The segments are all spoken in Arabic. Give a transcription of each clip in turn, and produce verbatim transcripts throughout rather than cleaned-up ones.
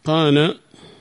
قال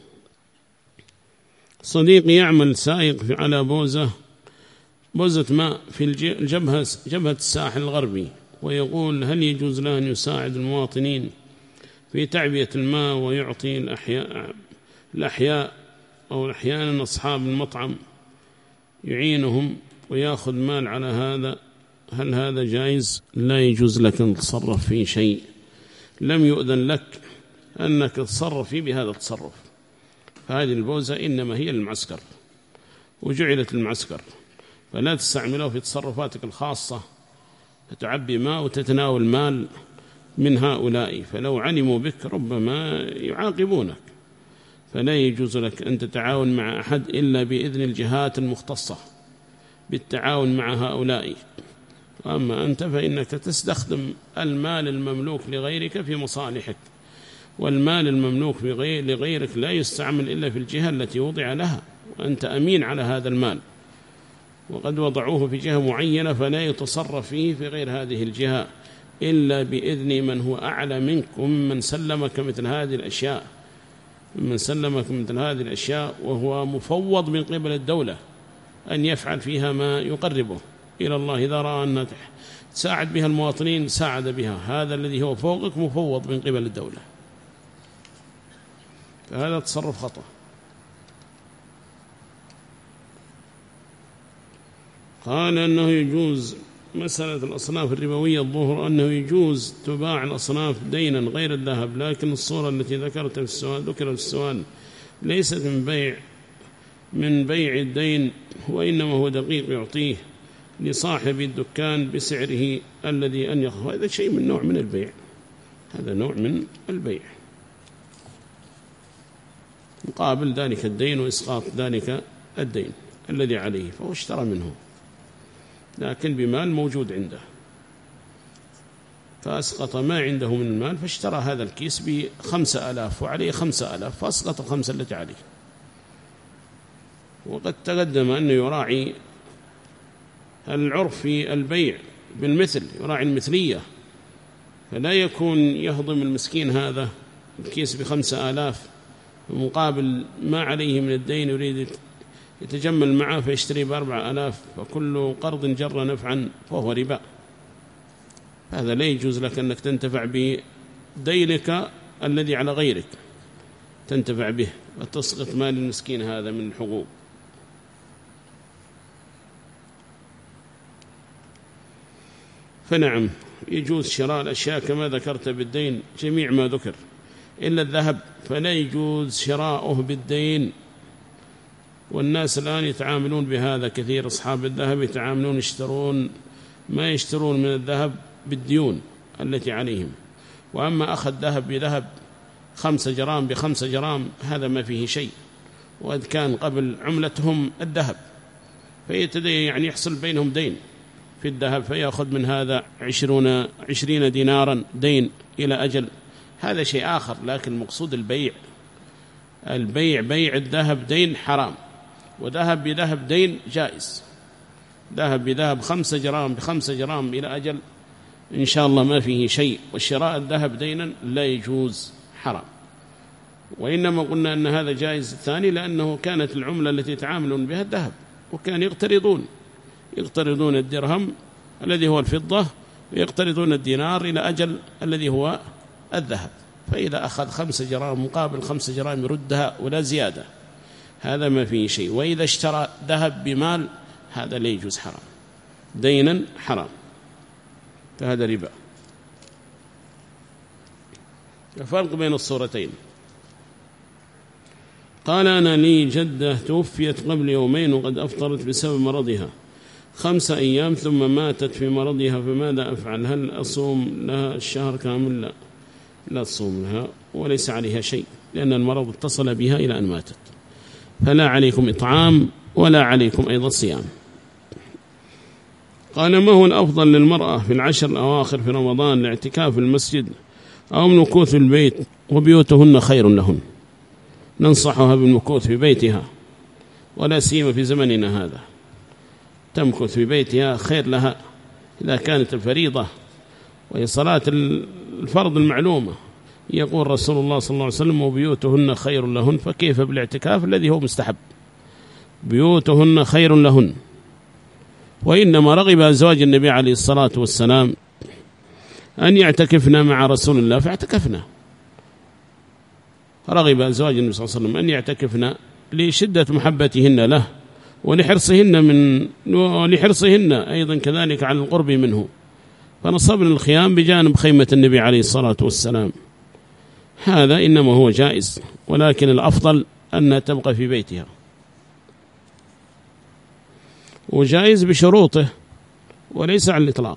صديقي يعمل سائق على بوزة بوزة ماء في الجبهة جبهة الساحل الغربي، ويقول هل يجوز له أن يساعد المواطنين في تعبئة الماء ويعطي الأحياء, الأحياء أو أحيانا أصحاب المطعم يعينهم ويأخذ مال على هذا؟ هل هذا جائز؟ لا يجوز لك أن تتصرف في شيء لم يؤذن لك أنك تتصرف فيه بهذا التصرف. فهذه البوزة إنما هي المعسكر وجعلت المعسكر، فلا تستعمله في تصرفاتك الخاصة تعبي ماء وتتناول مال من هؤلاء، فلو علموا بك ربما يعاقبونك. فلا يجوز لك أن تتعاون مع أحد إلا بإذن الجهات المختصة بالتعاون مع هؤلاء. أما أنت فإنك تستخدم المال المملوك لغيرك في مصالحك، والمال المملوك لغيرك لا يستعمل إلا في الجهة التي وضع لها، وأنت أمين على هذا المال، وقد وضعوه في جهة معينة فلا يتصرف فيه في غير هذه الجهة إلا بإذن من هو أعلى منكم، من سلمك مثل هذه الأشياء من سلمك مثل هذه الأشياء وهو مفوض من قبل الدولة أن يفعل فيها ما يقربه إلى الله. إذا رأى أن تساعد بها المواطنين ساعد بها، هذا الذي هو فوقك مفوض من قبل الدولة، فهذا تصرف خطأ. قال أنه يجوز مسألة الأصناف الربوية الظهر، أنه يجوز تباع الأصناف دينا غير الذهب، لكن الصورة التي ذكرت في السؤال ذكر في السؤال ليست من بيع من بيع الدين، وإنما هو دقيق يعطيه لصاحب الدكان بسعره الذي أن يخفى. هذا شيء من نوع من البيع، هذا نوع من البيع مقابل ذلك الدين وإسقاط ذلك الدين الذي عليه، فهو اشترى منه لكن بمال موجود عنده، فأسقط ما عنده من المال فاشترى هذا الكيس بخمسة ألاف وعليه خمسة ألاف فأسقط الخمسة التي عليه. وقد تقدم أنه يراعي العرف في البيع بالمثل، يراعي المثلية، فلا يكون يهضم المسكين هذا الكيس بخمسة آلاف مقابل ما عليه من الدين يريد يتجمل معه فيشتري بأربع آلاف، فكل قرض جر نفعا فهو ربا. هذا لا يجوز لك أنك تنتفع بدينك الذي على غيرك، تنتفع به وتسقط مال المسكين هذا من الحقوق. فنعم يجوز شراء الأشياء كما ذكرت بالدين، جميع ما ذكر إلا الذهب فلا يجوز شراؤه بالدين، والناس الآن يتعاملون بهذا كثير، أصحاب الذهب يتعاملون يشترون ما يشترون من الذهب بالديون التي عليهم. وأما أخذ ذهب بذهب خمسة جرام بخمسة جرام هذا ما فيه شيء، وقد كان قبل عملتهم الذهب، فيتدين يعني يحصل بينهم دين في الذهب، فيأخذ من هذا عشرون عشرين دينارا دين إلى أجل، هذا شيء آخر. لكن مقصود البيع، البيع بيع الذهب دين حرام، وذهب بذهب دين جائز، ذهب بذهب خمسة جرام بخمسة جرام إلى أجل إن شاء الله ما فيه شيء، والشراء الذهب دينا لا يجوز حرام. وإنما قلنا أن هذا جائز الثاني لأنه كانت العملة التي يتعاملون بها الذهب، وكان يقترضون يقترضون الدرهم الذي هو الفضة ويقترضون الدينار إلى أجل الذي هو الذهب، فإذا أخذ خمسة جرام مقابل خمسة جرام يردها ولا زيادة، هذا ما فيه شيء. وإذا اشترى ذهب بمال هذا لا يجوز حرام، دينا حرام، فهذا ربا. الفرق بين الصورتين. قال أنا لي جدة توفيت قبل يومين وقد أفطرت بسبب مرضها خمسة أيام ثم ماتت في مرضها، فماذا أفعل؟ هل أصوم لها الشهر كامل؟ لا لا تصوم لها وليس عليها شيء، لأن المرض اتصل بها إلى أن ماتت، فلا عليكم إطعام ولا عليكم أيضا صيام. قال ما هو الأفضل للمرأة في العشر الأواخر في رمضان، الاعتكاف في المسجد أو المكوث في البيت؟ وبيوتهن خير لهن، ننصحها بالمكوث في بيتها، ولا سيما في زمننا هذا، تمكث في بيتها خير لها إذا كانت الفريضة وهي صلاة الفرض المعلومة، يقول رسول الله صلى الله عليه وسلم وبيوتهن خير لهن، فكيف بالاعتكاف الذي هو مستحب؟ بيوتهن خير لهن. وإنما رغب أزواج النبي عليه الصلاة والسلام أن يعتكفنا مع رسول الله فاعتكفنا، رغب أزواج النبي صلى الله عليه وسلم أن يعتكفنا لشدة محبتهن له ولحرصهن من ولحرصهن أيضا كذلك على القرب منه، فنصبنا الخيام بجانب خيمة النبي عليه الصلاة والسلام. هذا إنما هو جائز، ولكن الأفضل أن تبقى في بيتها، وجائز بشروطه وليس على الإطلاق.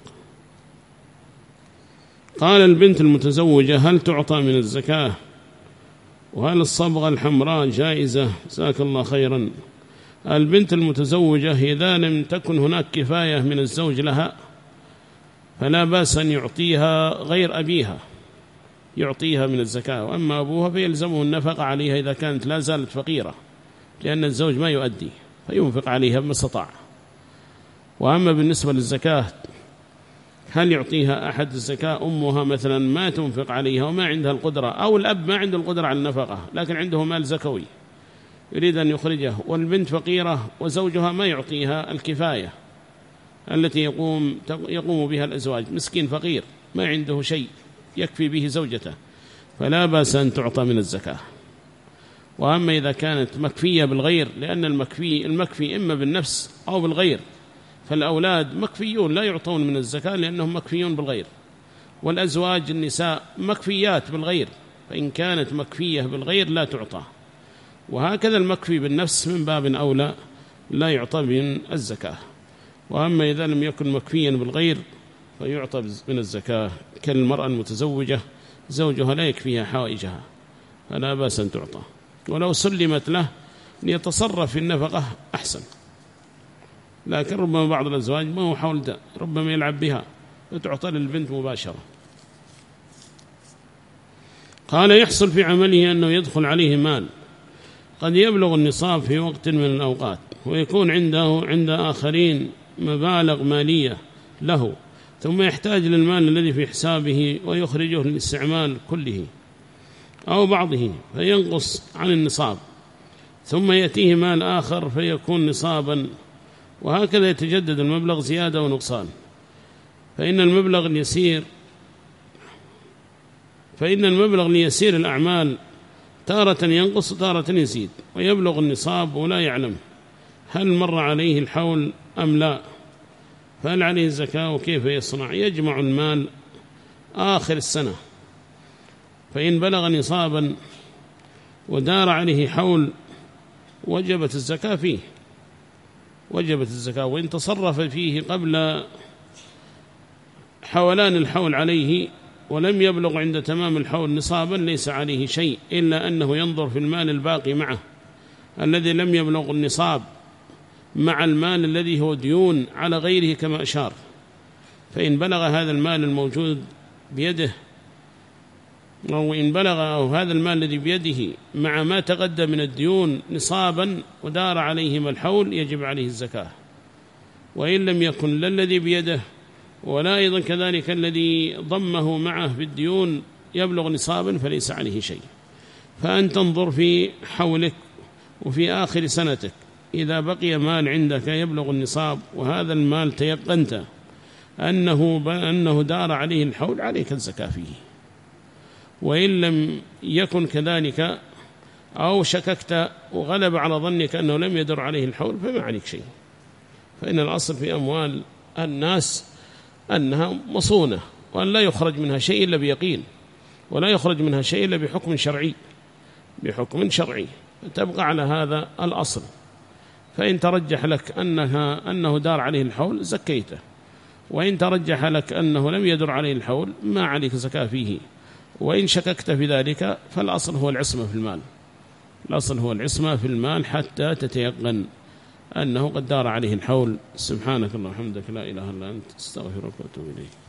قال البنت المتزوجة هل تعطى من الزكاة؟ وهل الصبغة الحمراء جائزة؟ جزاك الله خيرا. البنت المتزوجة إذا لم تكن هناك كفاية من الزوج لها فلا بأس أن يعطيها غير أبيها، يعطيها من الزكاة، وأما أبوها فيلزمه النفقة عليها إذا كانت لا زالت فقيرة، لأن الزوج ما يؤدي فينفق عليها بما استطاع. وأما بالنسبة للزكاة هل يعطيها أحد الزكاة؟ أمها مثلا ما تنفق عليها وما عندها القدرة، أو الأب ما عنده القدرة على النفقة لكن عنده مال زكوي يريد أن يخرجه، والبنت فقيرة وزوجها ما يعطيها الكفاية التي يقوم يقوم بها الأزواج، مسكين فقير ما عنده شيء يكفي به زوجته، فلا بأس أن تعطى من الزكاة. وأما إذا كانت مكفية بالغير، لأن المكفي المكفي إما بالنفس أو بالغير، فالأولاد مكفيون لا يعطون من الزكاة لأنهم مكفيون بالغير، والأزواج النساء مكفيات بالغير، فإن كانت مكفية بالغير لا تعطى، وهكذا المكفي بالنفس من باب أولى لا يعطى من الزكاة. وأما إذا لم يكن مكفيا بالغير فيعطى من الزكاة، كالمرأة المتزوجة زوجها لا يكفيها حوائجها فلا بأس أن تعطى، ولو سلمت له ليتصرف في النفقة أحسن، لكن ربما بعض الأزواج ما هو حول ده، ربما يلعب بها وتعطى للبنت مباشرة. قال يحصل في عمله أنه يدخل عليه مال قد يبلغ النصاب في وقت من الأوقات، ويكون عنده عند آخرين مبالغ مالية له، ثم يحتاج للمال الذي في حسابه ويخرجه للاستعمال كله أو بعضه فينقص عن النصاب، ثم يأتيه مال آخر فيكون نصابا، وهكذا يتجدد المبلغ زيادة ونقصان. فإن المبلغ اليسير فإن المبلغ ليسير الأعمال تارة ينقص تارة يزيد، ويبلغ النصاب ولا يعلم هل مر عليه الحول أم لا، فهل عليه الزكاة وكيف يصنع؟ يجمع المال آخر السنة، فإن بلغ نصابا ودار عليه حول وجبت الزكاة فيه وجبت الزكاة، وإن تصرف فيه قبل حولان الحول عليه ولم يبلغ عند تمام الحول نصابا ليس عليه شيء، إلا أنه ينظر في المال الباقي معه الذي لم يبلغ النصاب مع المال الذي هو ديون على غيره كما أشار، فإن بلغ هذا المال الموجود بيده أو إن بلغ أو هذا المال الذي بيده مع ما تقدم من الديون نصابا ودار عليهما الحول يجب عليه الزكاة، وإن لم يكن لا الذي بيده ولا أيضا كذلك الذي ضمه معه بالديون يبلغ نصابا فليس عليه شيء. فأن تنظر في حولك وفي آخر سنتك إذا بقي مال عندك يبلغ النصاب وهذا المال تيقنت أنه, أنه دار عليه الحول عليك الزكاة فيه، وإن لم يكن كذلك أو شككت وغلب على ظنك أنه لم يدر عليه الحول فما عليك شيء. فإن الأصل في أموال الناس أنها مصونة، وأن لا يخرج منها شيء إلا بيقين، ولا يخرج منها شيء إلا بحكم شرعي بحكم شرعي تبقى على هذا الأصل. فإن ترجح لك أنها أنه دار عليه الحول زكيته، وإن ترجح لك أنه لم يدر عليه الحول ما عليك زكاة فيه، وإن شككت في ذلك فالأصل هو العصمة في المال الأصل هو العصمة في المال حتى تتيقن أنه قد دار عليه الحول. سبحانك اللهم وبحمدك لا إله إلا أنت استغفرك وأتوب إليك.